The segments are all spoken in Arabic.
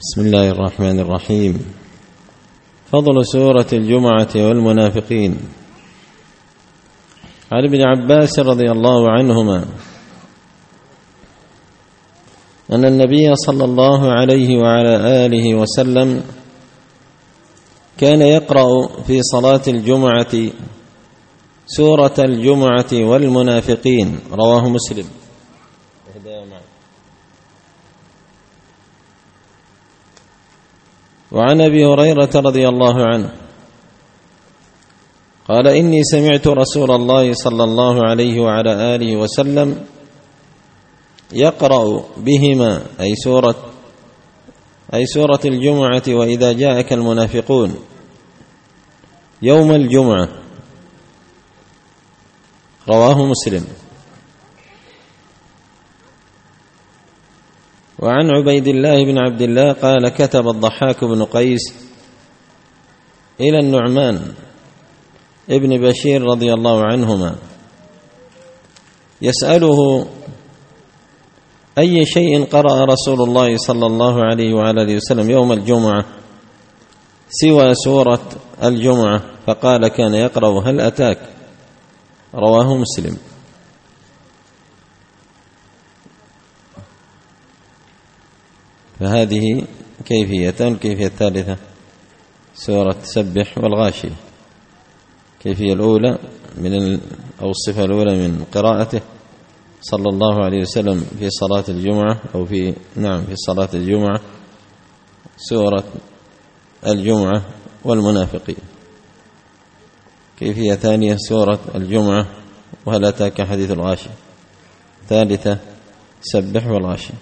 بسم الله الرحمن الرحيم. فضل سورة الجمعة والمنافقين. عن ابن عباس رضي الله عنهما أن النبي صلى الله عليه وعلى آله وسلم كان يقرأ في صلاة الجمعة سورة الجمعة والمنافقين، رواه مسلم. وعن أبي هريرة رضي الله عنه قال: إني سمعت رسول الله صلى الله عليه وعلى آله وسلم يقرأ بهما أي سورة الجمعة وإذا جاءك المنافقون يوم الجمعة، رواه مسلم. وعن عبيد الله بن عبد الله قال: كتب الضحاك بن قيس إلى النعمان ابن بشير رضي الله عنهما يسأله: أي شيء قرأ رسول الله صلى الله عليه وعلى آله وسلم يوم الجمعة سوى سورة الجمعة؟ فقال: كان يقرأ هل أتاك، رواه مسلم. فهذه كيفيتان. الكيفية الثالثة سورة سبح والغاشية. الكيفية الأولى أو الصفة الأولى من قراءته صلى الله عليه وسلم في صلاة الجمعة أو في صلاة الجمعة سورة الجمعة والمنافقين. كيفية ثانية سورة الجمعة وهل أتاك حديث الغاشية. ثالثة سبح والغاشية.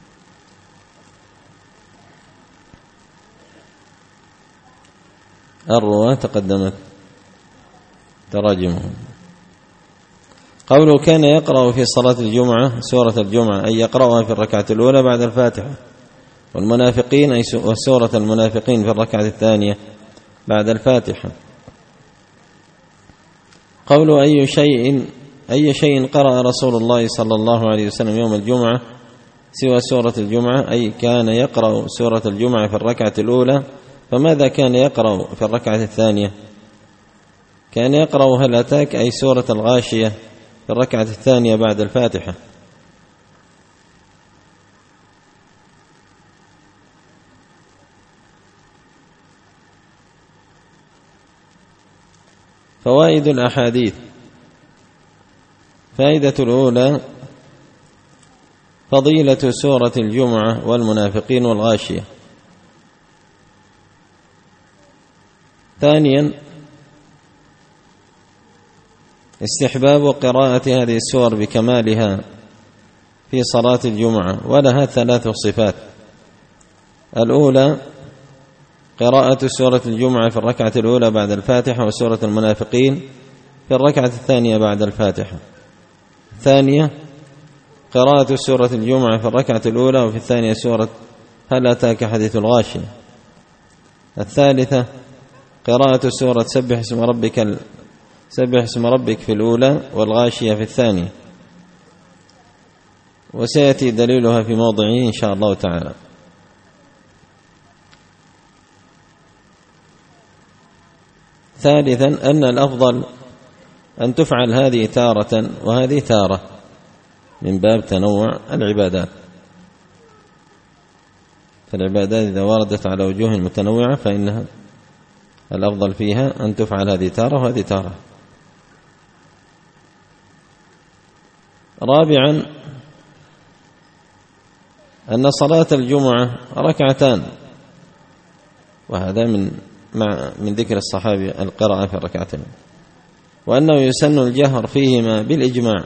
الرواة تقدمت تراجمهم. قوله كان يقرأ في صلاة الجمعة سورة الجمعة أي يقرأها في الركعة الأولى بعد الفاتحة، والمنافقين أي سورة المنافقين في الركعة الثانية بعد الفاتحة. قوله أي شيء قرأ رسول الله صلى الله عليه وسلم يوم الجمعة سوى سورة الجمعة أي كان يقرأ سورة الجمعة في الركعة الأولى، فماذا كان يقرأ في الركعة الثانية؟ كان يقرأ هل أتاك أي سورة الغاشية في الركعة الثانية بعد الفاتحة. فوائد الأحاديث. فائدة الأولى فضيلة سورة الجمعة والمنافقين والغاشية. ثانيا استحباب قراءة هذه السور بكمالها في صلاة الجمعة، ولها 3 صفات. الأولى قراءة سورة الجمعة في الركعة الأولى بعد الفاتحة، وسورة المنافقين في الركعة الثانية بعد الفاتحة. الثانية قراءة سورة الجمعة في الركعة الأولى وفي الثانية سورة هل أتاك حديث الغاشية. الثالثة قراءة سورة سبح اسم ربك في الأولى والغاشية في الثانية، وسيأتي دليلها في موضعه إن شاء الله تعالى. ثالثا أن الأفضل أن تفعل هذه تارة وهذه تارة من باب تنوع العبادات. فالعبادات إذا وردت على وجوه متنوعة فإنها الأفضل فيها أن تفعل هذه تارة وهذه تارة. رابعا أن صلاة الجمعة ركعتان، وهذا من ذكر الصحابي القراءة في الركعتين، وأنه يسن الجهر فيهما بالإجماع.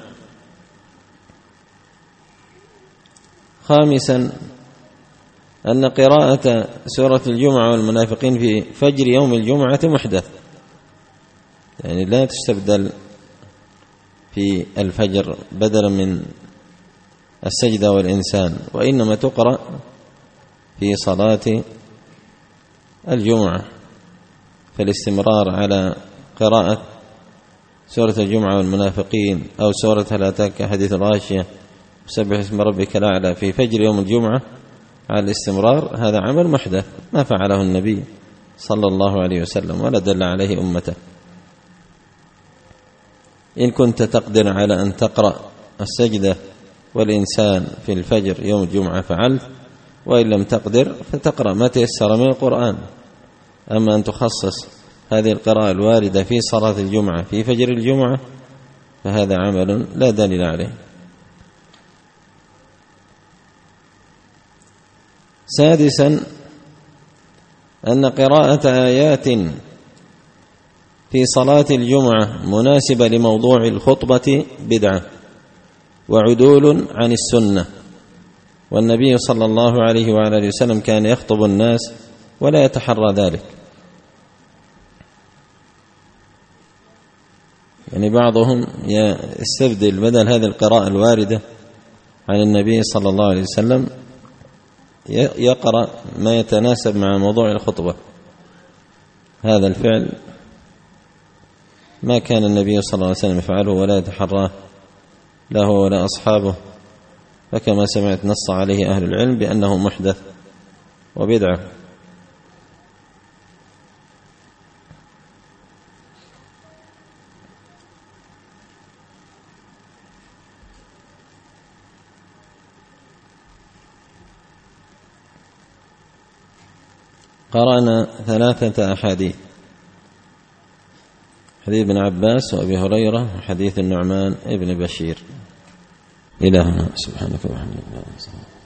خامسا أن قراءة سورة الجمعة والمنافقين في فجر يوم الجمعة محدث، يعني لا تستبدل في الفجر بدلا من السجدة والإنسان، وإنما تقرأ في صلاة الجمعة. فالاستمرار على قراءة سورة الجمعة والمنافقين أو سورة هل أتاك حديث الغاشية وسبح اسم ربك الأعلى في فجر يوم الجمعة على الاستمرار هذا عمل محدث ما فعله النبي صلى الله عليه وسلم ولا دل عليه أمته. إن كنت تقدر على أن تقرأ السجدة والإنسان في الفجر يوم الجمعة فعلت، وإن لم تقدر فتقرأ ما تيسر من القرآن. أما أن تخصص هذه القراءة الواردة في صلاة الجمعة في فجر الجمعة فهذا عمل لا دليل عليه. سادسا أن قراءة آيات في صلاة الجمعة مناسبة لموضوع الخطبة بدعة وعدول عن السنة، والنبي صلى الله عليه وعلى آله وسلم كان يخطب الناس ولا يتحرى ذلك. يعني بعضهم يستبدل بدل هذه القراءة الواردة عن النبي صلى الله عليه وسلم يقرأ ما يتناسب مع موضوع الخطبة. هذا الفعل ما كان النبي صلى الله عليه وسلم يفعله ولا يتحراه له ولا أصحابه، فكما سمعت نص عليه أهل العلم بأنه محدث وبدعة. قرأنا 3 أحاديث: حديث ابن عباس وأبي هريرة وحديث النعمان ابن بشير. إلهنا سبحانك وبحمدك.